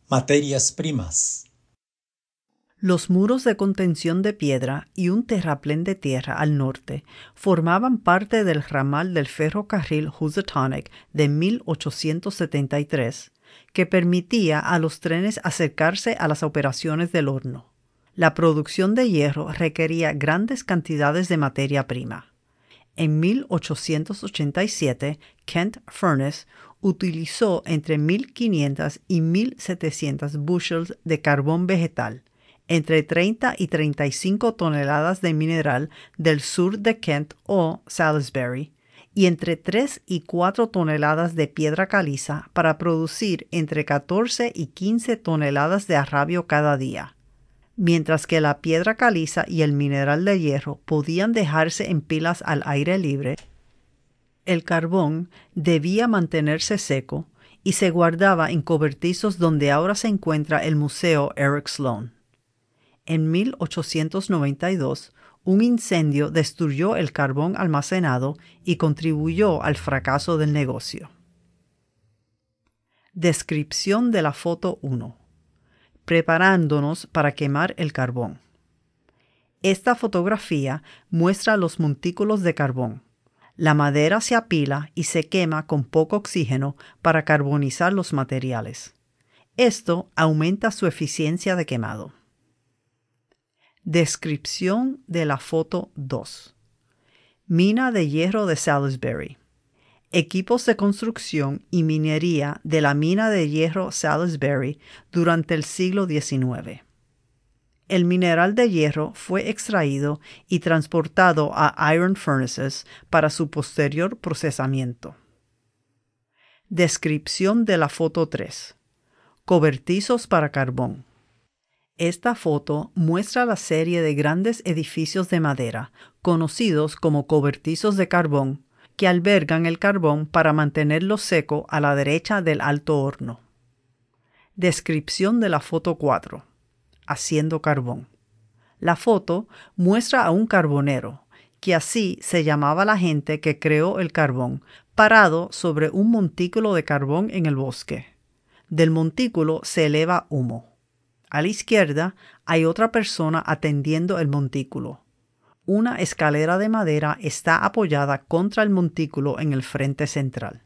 Materias primas. Los muros de contención de piedra y un terraplén de tierra al norte formaban parte del ramal del ferrocarril Housatonic de 1873, que permitía a los trenes acercarse a las operaciones del horno. La producción de hierro requería grandes cantidades de materia prima. En 1887, Kent Furnace utilizó entre 1.500 y 1.700 bushels de carbón vegetal, entre 30 y 35 toneladas de mineral del sur de Kent o Salisbury, y entre 3 y 4 toneladas de piedra caliza para producir entre 14 y 15 toneladas de arrabio cada día. Mientras que la piedra caliza y el mineral de hierro podían dejarse en pilas al aire libre, el carbón debía mantenerse seco y se guardaba en cobertizos donde ahora se encuentra el Museo Eric Sloan. En 1892, un incendio destruyó el carbón almacenado y contribuyó al fracaso del negocio. Descripción de la foto 1. Preparándonos para quemar el carbón. Esta fotografía muestra los montículos de carbón. La madera se apila y se quema con poco oxígeno para carbonizar los materiales. Esto aumenta su eficiencia de quemado. Descripción de la foto 2. Mina de hierro de Salisbury. Equipos de construcción y minería de la mina de hierro Salisbury durante el siglo XIX. El mineral de hierro fue extraído y transportado a iron furnaces para su posterior procesamiento. Descripción de la foto 3. Cobertizos para carbón. Esta foto muestra la serie de grandes edificios de madera, conocidos como cobertizos de carbón, que albergan el carbón para mantenerlo seco a la derecha del alto horno. Descripción de la foto 4. Haciendo carbón. La foto muestra a un carbonero, que así se llamaba la gente que creó el carbón, parado sobre un montículo de carbón en el bosque. Del montículo se eleva humo. A la izquierda hay otra persona atendiendo el montículo. Una escalera de madera está apoyada contra el montículo en el frente central.